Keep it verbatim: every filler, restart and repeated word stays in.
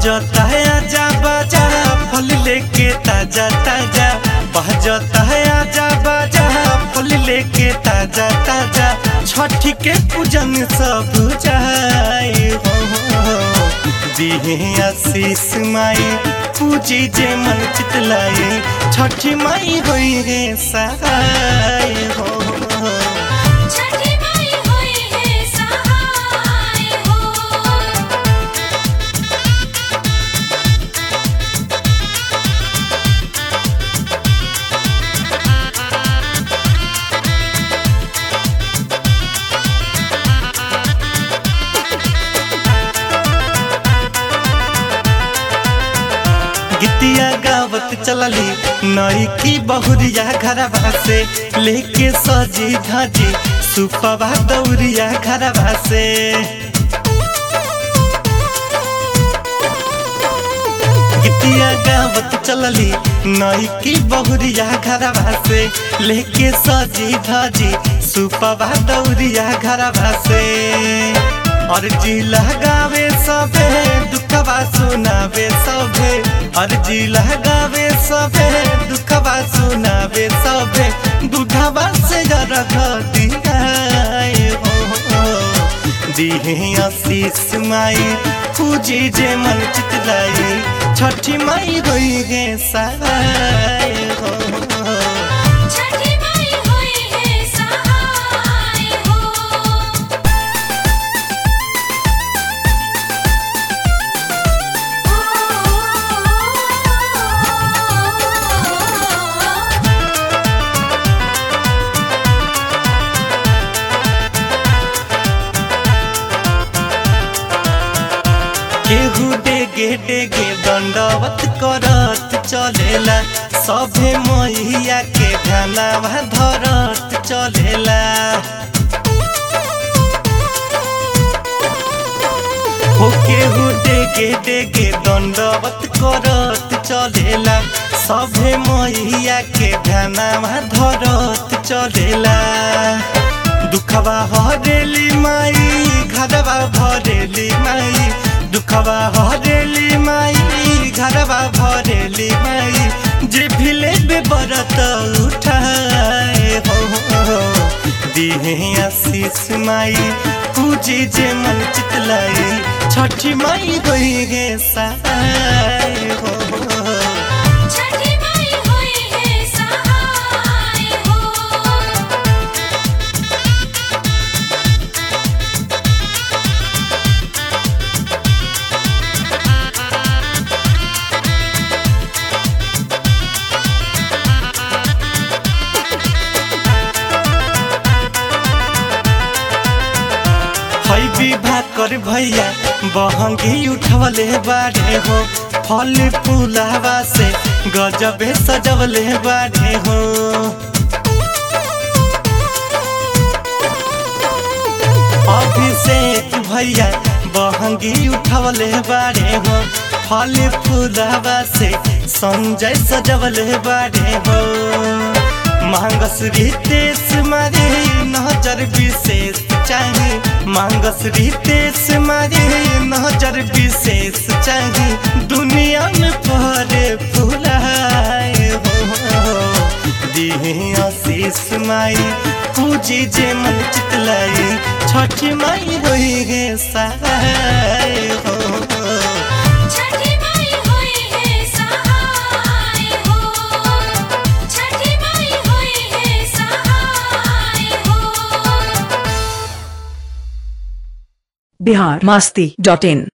बहजता है आजा बाजा फल लेके ताजा ताजा बहजता है आजा बाजा फल लेके ताजा ताजा छठी के पूजन सब जाए हो दिहे आशीष माई पूजी जे मन चितलाई छठी माई होई है सहाय हो गीतिया गावत चलली नई की बहुरिया घरवा से लेके सजी धाजी सुपवा दौरिया घरवा से गीतिया गावत चलली नई की बहुरिया घरवा से लेके सजी धाजी सुपवा दौरिया घरवा से अर्जी लगावे सबे दुखवा सुनावे सबे अर्जी लगावे सबे दुखवा सुनावे सबे दूधवा से रख दियाए हो दिहे आशीष माई पूजी जे मन चितलाई छठी माई होई गे सहाय हो केहू डेगे डेगे दंडवत करत चलेला सभे मैया के ध्यानवा धरत चलेला हो केहू डेगे डेगे दंडवत करत चलेला सभे मैया के ध्यानवा धरत चलेला दुखवा हरेली माई घरवा भरेली माई दुखवा हरेली माई घरवा भरेली माई जे भिले बेबरत उठाए हो दिहे आशीष माई पूजी जे मन चितलाई छठी माई होई गे सहाय हो विवाह कर भैया बहंगी उठवले बाड़े हो फल फूलावा से गजबे सजवले बाड़े हो अभिषेक भैया बहंगी उठवले बाड़े हो फल फूलावा से संजय सजवले बाड़े हो मांगस रितेश मारे नजर विशेष चाहिए मांगस रितेश मारे नजर विशेष चाहिए दुनिया में पहरे फुलाए हो दिहे आशीष माई पूजी जे मन चितलाई छठी माई होई गे सहाय हो बिहार मस्ती डॉट इन।